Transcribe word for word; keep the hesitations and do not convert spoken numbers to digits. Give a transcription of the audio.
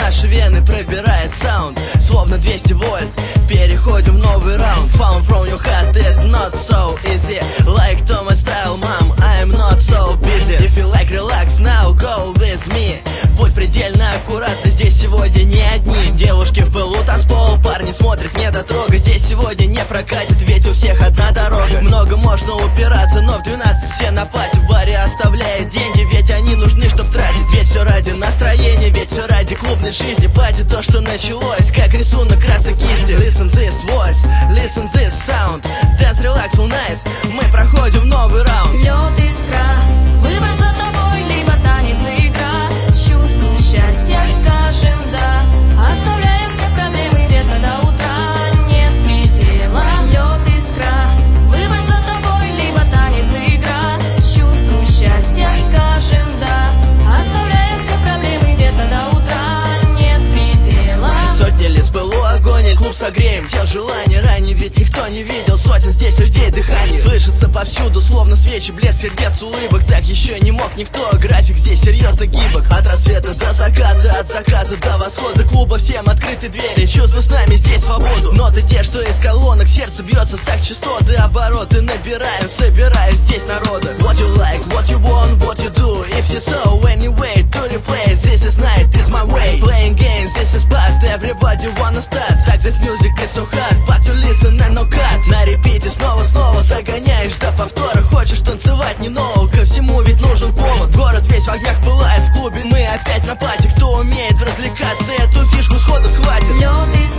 ваши вены пробирает саунд, словно двести вольт. Переходим в новый раунд. Found from your heart, it's not so easy. Like Thomas style, mom, I'm not so busy. If you like relax, now go with me. Будь предельно аккуратный, здесь сегодня не одни девушки в пылу танцпол, парни смотрят не дотрога. Здесь сегодня не прокатит, ведь у всех одна дорога. Много можно упираться, но в двенадцать все на пати. В баре оставляет деньги, ведь они нужны, чтоб тратить. Ведь все ради настроения, ведь все ради клубной жизни. Пати то, что началось, как рисунок красок кисти. Listen this voice, listen this sound. Dance, relax all night. Мы проходим новый раунд. Лед, искра, выбор за тобой, либо танец и игра. Чувствую счастье, скажем да. Оставляем все проблемы где-то до утра. Нет предела. Лед, искра, выбор за тобой, либо танец и игра. Чувствую счастье, скажем да. Оставляем все проблемы где-то до утра. Нет предела. Сотни лиц было огонь, и клуб согреем тел желаний. Ранее ведь никто не видел сотен здесь людей дыханий. Слышится повсюду, словно свечи, блеск сердец, улыбок. Так еще не мог никто, график здесь серьезно гибок. От рассвета до заката, от заката до восхода. Клуба всем открыты двери, чувства с нами здесь свободу. Ноты те, что из колонок, сердце бьется в такт частоты. Обороты набираем, собирая здесь народа. What you like, what you want, what you do. If you so, anyway, to replay. This is night, this my way. Playing games, this is bad, everybody wanna start. Так this music is so hard, but you listen and no cut. На репите снова-снова загоняешь до повтора. Хочешь танцевать не нового, ко всему ведь нужен повод. Город весь в огнях пылает, в клубе мы опять на пати. Кто умеет развлекаться, эту фишку сходу схватит. Лед,